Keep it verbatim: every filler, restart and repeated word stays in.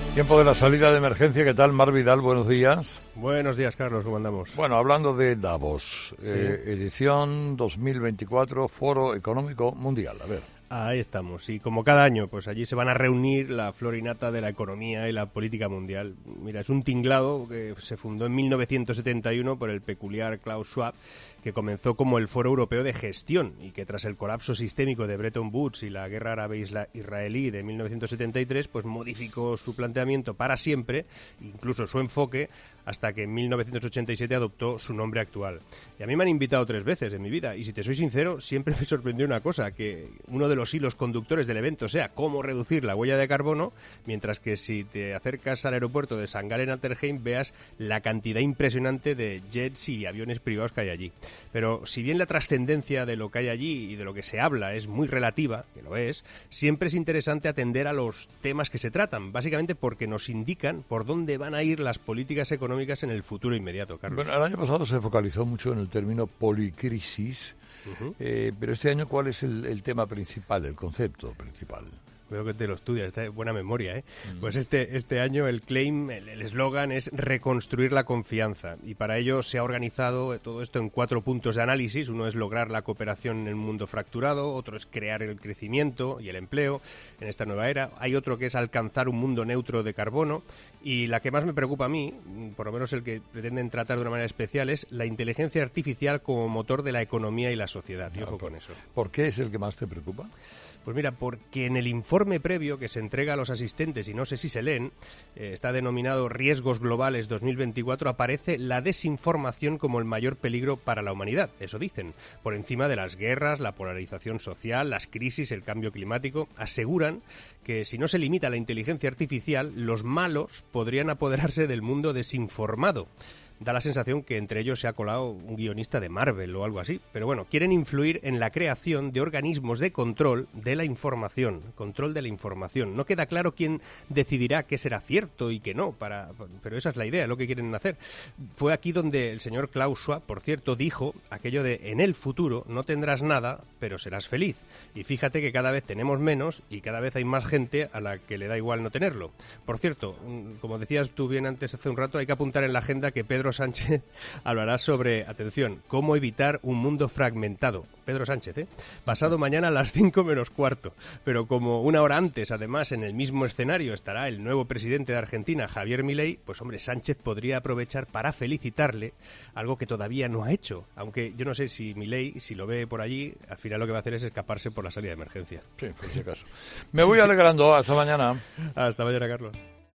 Tiempo de la salida de emergencia. ¿Qué tal, Mar Vidal? Buenos días. Buenos días, Carlos. ¿Cómo andamos? Bueno, hablando de Davos, sí. eh, edición dos mil veinticuatro, Foro Económico Mundial. A ver. Ahí estamos, y como cada año, pues allí se van a reunir la flor y nata de la economía y la política mundial. Mira, es un tinglado que se fundó en mil novecientos setenta y uno por el peculiar Klaus Schwab, que comenzó como el Foro Europeo de Gestión y que tras el colapso sistémico de Bretton Woods y la guerra árabe-israelí de mil novecientos setenta y tres, pues modificó su planteamiento para siempre, incluso su enfoque, hasta que en mil novecientos ochenta y siete adoptó su nombre actual. Y a mí me han invitado tres veces en mi vida, y si te soy sincero, siempre me sorprendió una cosa, que uno de los hilos conductores del evento sea cómo reducir la huella de carbono, mientras que si te acercas al aeropuerto de San Galen Alterheim veas la cantidad impresionante de jets y aviones privados que hay allí. Pero si bien la trascendencia de lo que hay allí y de lo que se habla es muy relativa, que lo es, siempre es interesante atender a los temas que se tratan, básicamente porque nos indican por dónde van a ir las políticas económicas en el futuro inmediato, Carlos. Bueno, el año pasado se focalizó mucho en el término policrisis, uh-huh. eh, pero este año, ¿cuál es el, el tema principal, el concepto principal? Veo que te lo estudias, está de buena memoria, ¿eh? Mm. Pues este, este año el claim, el eslogan es reconstruir la confianza, y para ello se ha organizado todo esto en cuatro puntos de análisis. Uno es lograr la cooperación en un mundo fracturado, otro es crear el crecimiento y el empleo en esta nueva era, hay otro que es alcanzar un mundo neutro de carbono, y la que más me preocupa a mí, por lo menos el que pretenden tratar de una manera especial, es la inteligencia artificial como motor de la economía y la sociedad. Y ojo con eso. ¿Por qué es el que más te preocupa? Pues mira, porque en el informe previo que se entrega a los asistentes, y no sé si se leen, eh, está denominado Riesgos Globales dos mil veinticuatro, aparece la desinformación como el mayor peligro para la humanidad. Eso dicen. Por encima de las guerras, la polarización social, las crisis, el cambio climático, aseguran que si no se limita la inteligencia artificial, los malos podrían apoderarse del mundo desinformado. Da la sensación que entre ellos se ha colado un guionista de Marvel o algo así. Pero bueno, quieren influir en la creación de organismos de control de la información. Control de la información. No queda claro quién decidirá qué será cierto y qué no, para, pero esa es la idea, lo que quieren hacer. Fue aquí donde el señor Klaus Schwab, por cierto, dijo aquello de en el futuro no tendrás nada, pero serás feliz. Y fíjate que cada vez tenemos menos y cada vez hay más gente a la que le da igual no tenerlo. Por cierto, como decías tú bien antes hace un rato, hay que apuntar en la agenda que Pedro Sánchez hablará sobre, atención, cómo evitar un mundo fragmentado. Pedro Sánchez, ¿eh? Pasado mañana a las cinco menos cuarto. Pero como una hora antes, además, en el mismo escenario estará el nuevo presidente de Argentina, Javier Milei, pues hombre, Sánchez podría aprovechar para felicitarle, algo que todavía no ha hecho. Aunque yo no sé si Milei, si lo ve por allí, al final lo que va a hacer es escaparse por la salida de emergencia. Sí, por si acaso. Me voy alegrando. Hasta mañana. Hasta mañana, Carlos.